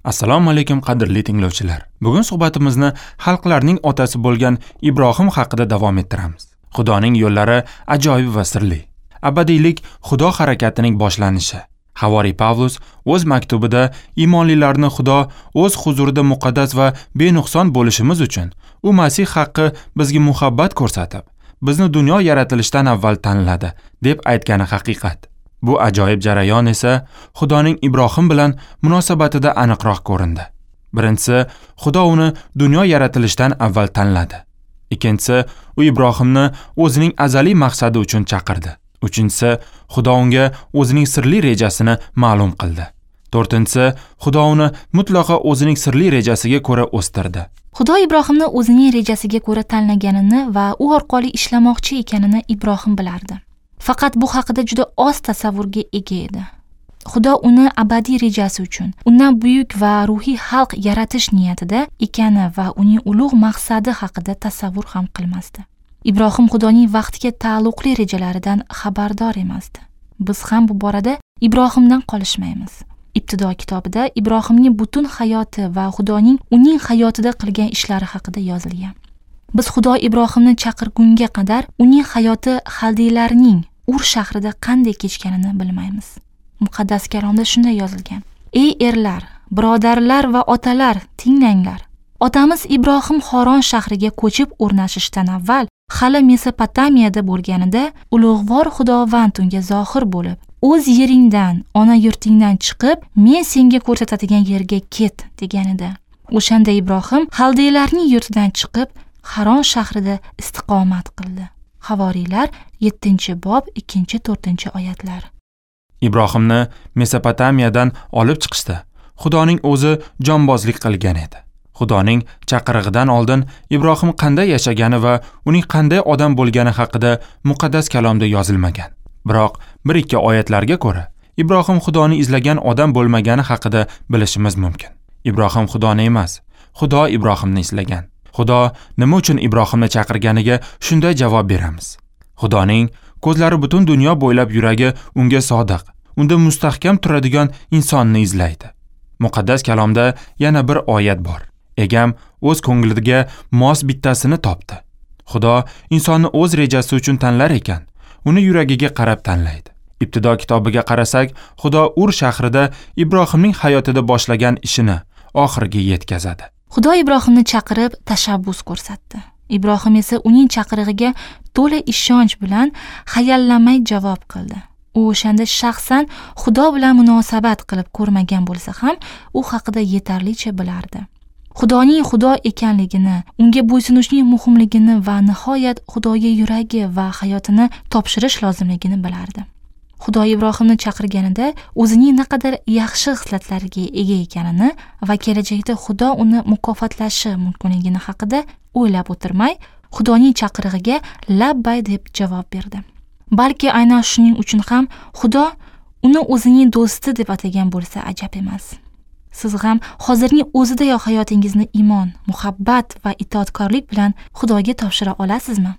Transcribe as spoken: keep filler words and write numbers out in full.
Assalomu alaykum qadrli tinglovchilar. Bugun suhbatimizni xalqlarning otasi bo'lgan Ibrohim haqida davom ettiramiz. Xudoning yo'llari ajoyib va sirli. Abadiylik Xudo harakatining boshlanishi. Havoriy Pavlus o'z maktubida iymonlilarni Xudo o'z huzurida muqaddas va benuqson bo'lishimiz uchun u Masih haqqi bizga muhabbat ko'rsatib, bizni dunyo yaratilishidan avval tanladi deb aytgani haqiqat. Bu ajoyib jarayon esa Xudoning Ibrohim bilan munosabatida aniqroq ko'rindi. Birinchisi, Xudo uni dunyo yaratilishidan avval tanladi. Ikkinchisi, u Ibrohimni o'zining azaliy maqsadi uchun chaqirdi. Uchinchisi, Xudo unga o'zining sirli rejasini ma'lum qildi. To'rtinchisi, Xudo uni mutlaqo o'zining sirli rejasiga ko'ra o'stirdi. Xudo Ibrohimni o'zining rejasiga ko'ra tanlaganini va u orqali ishlamoqchi ekanini Ibrohim bilardi. Faqat bu haqida juda oz tasavvurga ega edi. Xudo uni abadiy rejasi uchun, undan buyuk va ruhiy xalq yaratish niyatida ekani va uning ulug' maqsadi haqida tasavvur ham qilmasdi. Ibrohim Xudoning vaqtga taalluqli rejalaridan xabardor emasdi. Biz ham bu borada Ibrohimdan qolishmaymiz. Ibtido kitobida Ibrohimning butun hayoti va Xudoning uning hayotida qilgan ishlari haqida yozilgan. Biz Xudo Ibrohimni chaqirgunga qadar uning hayoti Xaldiylarning Ur shahrida qanday kechganini bilmaymiz. Muqaddas kalomda shunday yozilgan: Ey erlar, birodarlar va otalar, tinglanglar. Otamiz Ibrohim Xoron shahriga ko'chib o'rnashishdan avval hali Mesopotamiyada bo'lganida ulug'vor Xudovand unga zohir bo'lib, o'z yeringdan, ona yurtingdan chiqib, men senga ko'rsatadigan yerga ket degan edi. O'shanda Ibrohim Xaldiylarning yurtidan chiqib, Xoron shahrida istiqomat qildi. Havoriylar yettinchi bob ikkinchi to'rtinchi oyatlar. Ibrohimni Mesopotamiyadan olib chiqishda Xudoning o'zi jonbozlik qilgan edi. Xudoning chaqirig'idan oldin Ibrohim qanday yashagani va uning qanday odam bo'lgani haqida muqaddas kalomda yozilmagan. Biroq bir ikki oyatlarga ko'ra Ibrohim Xudoni izlagan odam bo'lmagani haqida bilishimiz mumkin. Ibrohim Xudoni emas, Xudo Ibrohimni izlagan. Xudo nima uchun Ibrohimni chaqirganiga shunday javob beramiz. Xudoning ko'zlari butun dunyo bo'ylab yuragi unga sodiq, unda mustahkam turadigan insonni izlaydi. Muqaddas kalomda yana bir oyat bor. Egam o'z ko'ngliga mos bittasini topdi. Xudo insonni o'z rejasi uchun tanlar ekan, uni yuragiga qarab tanlaydi. Ibtido kitobiga qarasak, Xudo Ur shahrida Ibrohimning hayotida boshlagan ishini oxiriga yetkazadi. Xudo Ibrohimni chaqirib tashabbus ko'rsatdi. Ibrohim esa uning chaqirig'iga to'la ishonch bilan hayallamay javob qildi. U o'shanda shaxsan Xudo bilan munosabat qilib ko'rmagan bo'lsa ham, u haqida yetarlicha bilardi. Xudoning Xudo ekanligini, unga bo'ysunishning muhimligini va nihoyat Xudoga yuragi va hayotini topshirish lozimligini bilardi. Xudo Ibrohimni chaqirganida o'zining naqadar yaxshi xislatlariga ega ekanini va kelajakda Xudo uni mukofotlashi mumkinligini haqida o'ylab o'tirmay, Xudoning chaqirig'iga labbay deb javob berdi. Balki aynan shuning uchun ham Xudo uni o'zining do'sti deb atagan bo'lsa ajab emas. Siz ham hozirning o'zidayoq hayotingizni iymon, muhabbat va itoatkorlik bilan Xudoga topshira olasizmi?